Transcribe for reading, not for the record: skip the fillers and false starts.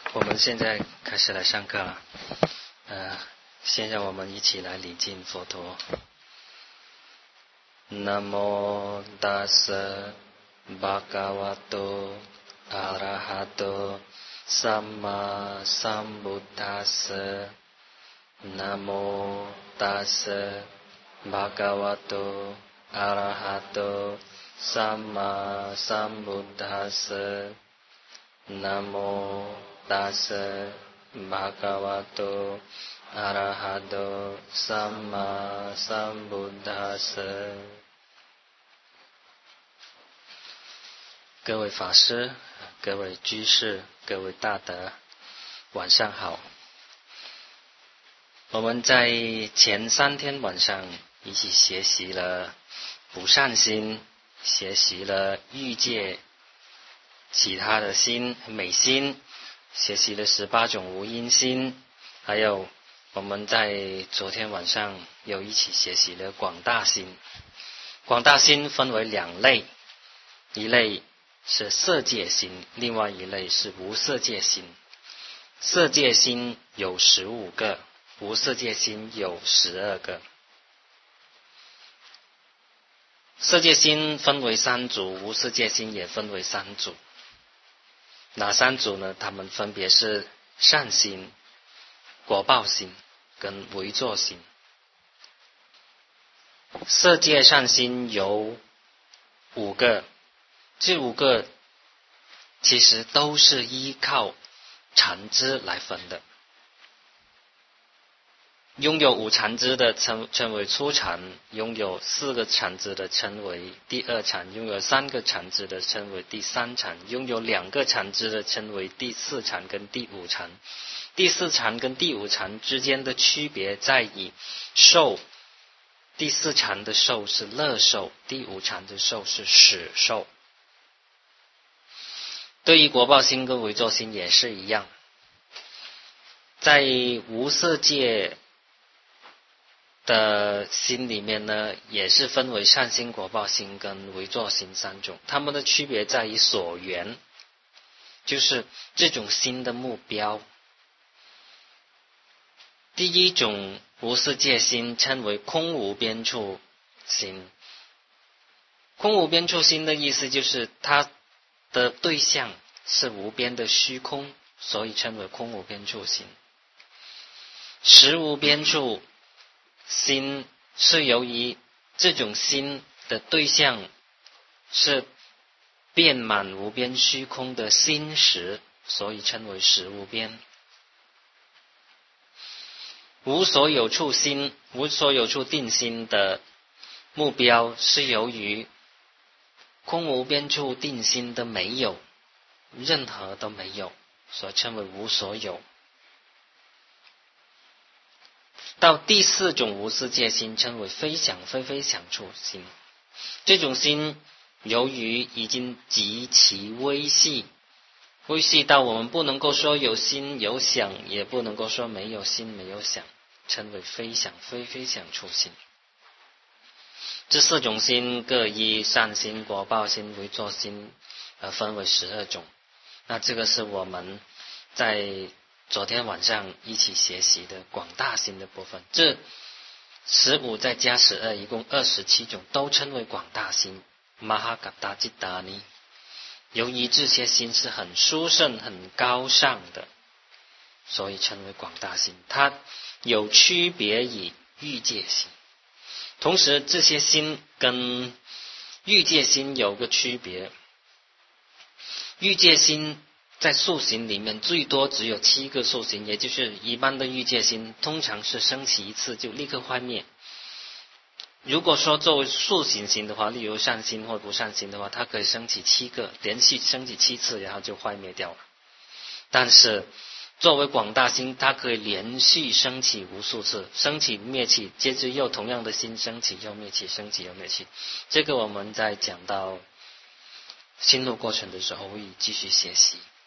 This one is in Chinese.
我们现在开始来上课了。先让我们一起来礼敬佛陀。Namo Tassa Bhagavato Arahato Samma Sambuddhassa. Namo Tassa Bhagavato Arahato Samma Sambuddhassa. Namo Tassa Bhagavato Arahato Samma Sambuddhassa。各位法师、各位居士、各位大德，晚上好。我们在前3天晚上一起学习了不善心，学习了欲界其他的心、美心，学习了18种无因心，还有我们在昨天晚上又一起学习了广大心。广大心分为2类，一类是色界心，另外一类是无色界心。色界心有15个，无色界心有12个。色界心分为3组，无色界心也分为3组。哪3组呢？它们分别是善心、果报心跟唯作心。色界善心有5个，这5个其实都是依靠禅支来分的。拥有5禅支的称为初禅，拥有4个禅支的称为第2禅，拥有3个禅支的称为第3禅，拥有2个禅支的称为第4禅跟第5禅。第4禅跟第5禅之间的区别在于受，第4禅的受是乐受，第5禅的受是使受。对于果报心跟唯作心也是一样，在无色界的心里面呢，也是分为善心、果报心跟唯作心3种。它们的区别在于所缘，就是这种心的目标。第1种无色界心称为空无边处心。空无边处心的意思就是它的对象是无边的虚空，所以称为空无边处心。实无边处心是由于这种心的对象是遍满无边虚空的心识，所以称为实无边。无所有处心，无所有处定心的目标是由于空无边处定心的没有，任何都没有，所称为无所有。到第4种无色界心称为非想非非想处心。这种心由于已经极其微细，微细到我们不能够说有心有想，也不能够说没有心没有想，称为非想非非想处心。这4种心各依善心、果报心、唯作心而分为12种。那这个是我们在昨天晚上一起学习的广大心的部分。这15再加12，一共27种，都称为广大心。Mahagaddha-cittani。由于这些心是很殊胜、很高尚的，所以称为广大心。它有区别于欲界心。同时这些心跟欲界心有个区别。欲界心在宿行里面最多只有7个宿行，也就是一般的欲界心通常是升起1次就立刻坏灭。如果说作为宿行心的话，例如善心或不善心的话，它可以升起7个，连续升起7次，然后就坏灭掉了。但是作为广大心，它可以连续升起无数次，升起灭起，接着又同样的心升起又灭起，升起又灭起。这个我们在讲到心路过程的时候会继续学习。